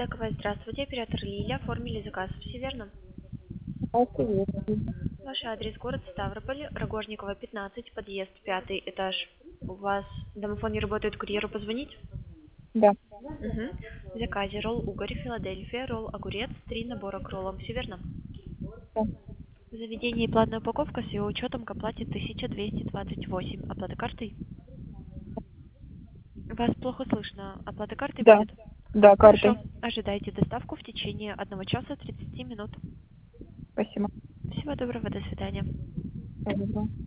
ТКВ, здравствуйте, оператор Лиля, оформили заказ, все верно? Ваш адрес город Ставрополь, Рогожникова, 15, подъезд, 5 этаж. У вас домофон не работает, курьеру позвонить? Да. В заказе ролл угорь, Филадельфия, ролл огурец, 3 набора к роллам, все верно? Да. В заведении платная упаковка с ее учетом к оплате 1228. Оплата картой? Вас плохо слышно. Оплата картой Да. будет? Да, Хорошо. картой. Ожидайте доставку в течение 1 часа 30 минут. Спасибо. Всего доброго, до свидания. Всего доброго.